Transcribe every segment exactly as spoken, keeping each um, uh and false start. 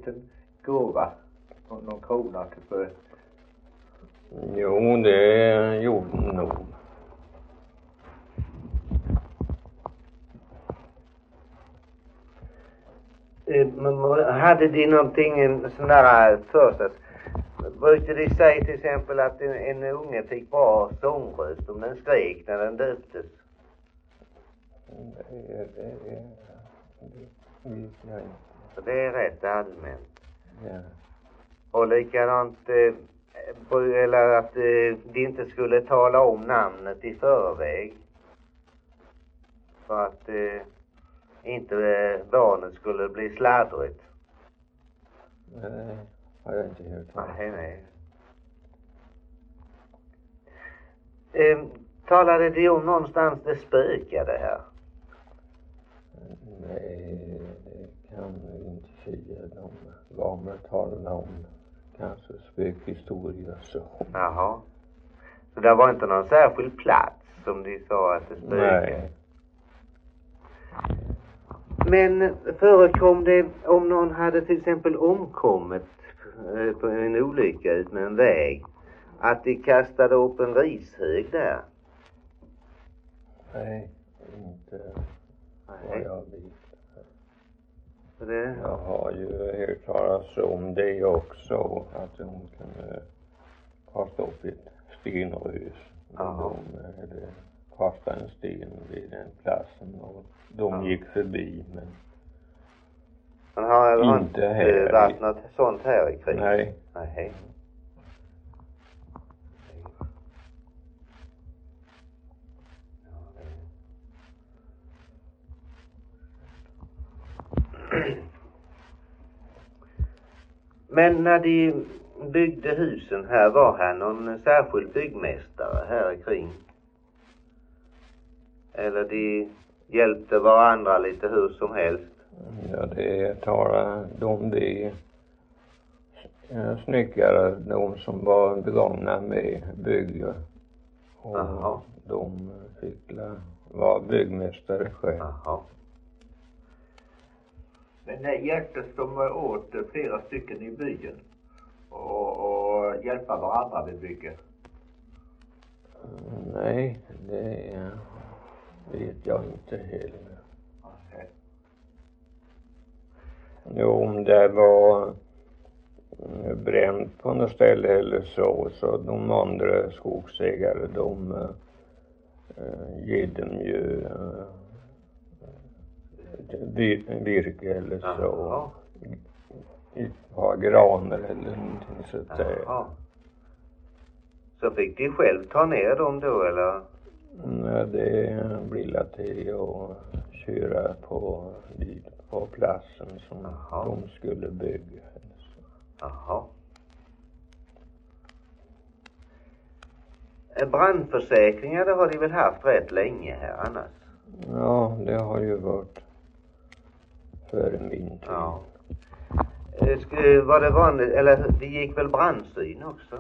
liten gåva? Någon, någon krona för... Jo, det gjorde den nog. Men hade de någonting en sån där för sig? Brukade de säga till exempel att en, en unge fick bra sångröst om den skrek när den döptes? Det är, det är, det vet jag inte. Så det är rätt allmänt. Ja. Och likadant, eh, eller att eh, de inte skulle tala om namnet i förväg. För att eh, inte eh, barnet skulle bli sladdrigt. Nej, har jag inte hört. Nej, nej. Eh, talade de om någonstans det spökade här? Nej, det kan jag inte säga. De gamla talarna om kanske spökhistorier så. Jaha. Så det var inte någon särskild plats som de sa att det spökade? Nej. Men förekom det om någon hade till exempel omkommit på en olycka ut med en väg, att de kastade upp en rishög där? Nej, inte vad jag vet. Det... Jag har ju hört talas om det också, att de kunde kasta upp ett stenrös. Ja. De hade kastat en sten vid den platsen och de ja. gick förbi, men Men har det inte inte här varit i... något sånt här i krig? Nej. Nej. Men när de byggde husen här, var här någon särskild byggmästare här i kring? Eller de hjälpte varandra lite hur som helst? Ja, det talar de det snickare, de som var begångna med bygge. Och Aha. de fick vara byggmästare själv. Aha. Men när hjälptes de åt flera stycken i byn och, och hjälpa varandra vid bygget? Nej, det vet jag inte heller. Okay. Jo, om det var bränt på något ställe eller så, så de andra skogsägare, de äh, ger dem ju äh, virke eller så. Aha. Ett par granar eller någonting sånt där. Aha. Så fick de själv ta ner dem då, eller? Nej, det blir lätt till att köra på, dit på platsen som Aha. de skulle bygga. Jaha. Brandförsäkringar, det har de väl haft rätt länge här annars? Ja, det har ju varit före min tid. Ja. Var det vanligt, eller det gick väl brandsyn också?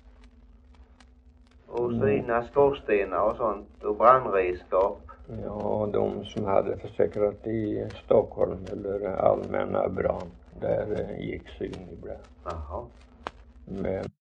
Och syna skorstenar och sånt och brandredskap? Ja, de som hade försäkrat i Stockholm eller allmänna brand, där gick syn ibland. Jaha. Men